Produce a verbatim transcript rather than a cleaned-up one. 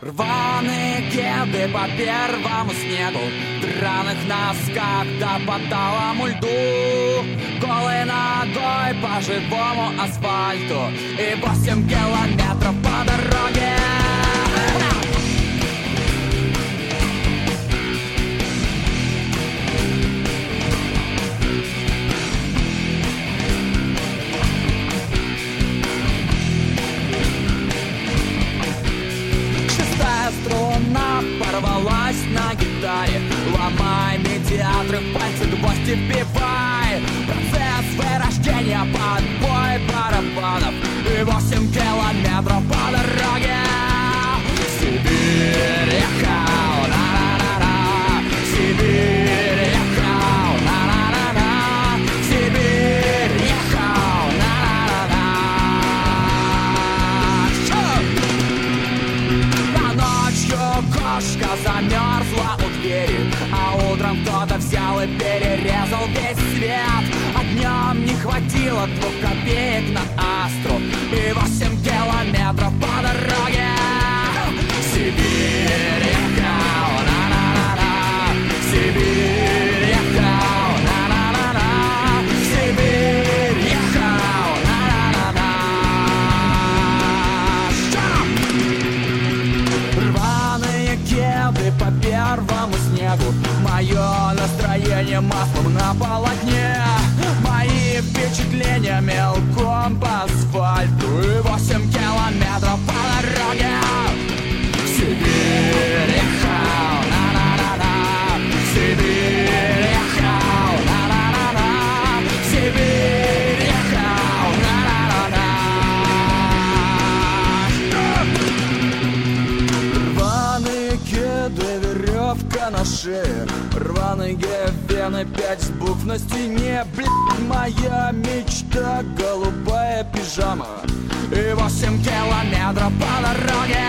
Рваные кеды по первому снегу, в драных носках да по талому льду, голой ногой по живому асфальту и восемь километров по дороге. Струна порвалась на гитаре. Ломай медиатры, пальцы гвозди вбивай. Процесс вырождения, подбой барабанов и восемь километров по дороге. Сибирь, ехал, на-на-на-на. Сибирь, ехал, на-на-на-на. Сибирь, ехал, на-на-на-на. Кошка замерзла у двери, а утром кто-то взял и перерезал весь свет. А днем не хватило двух копеек на Астру и восемь километров по дороге. Сибирь, ехал, на-на-на-на. Сибирь, ехал, на-на-на-на. Сибирь, ехал, на-на-на-на. Рваные кеды по первому снегу, мое настроение маслом на полотне, мои впечатления мелком по асфальту и восемь километров по дороге. Сибирь, ехал, на-на-на-на. Сибирь, ехал, на-на-на-на. Сибирь, ехал, на-на-на-на. Рваные кеды, веревка на шее, рваные вены, пять букв на стене. Блядь, моя мечта, голубая пижама и восемь километров по дороге.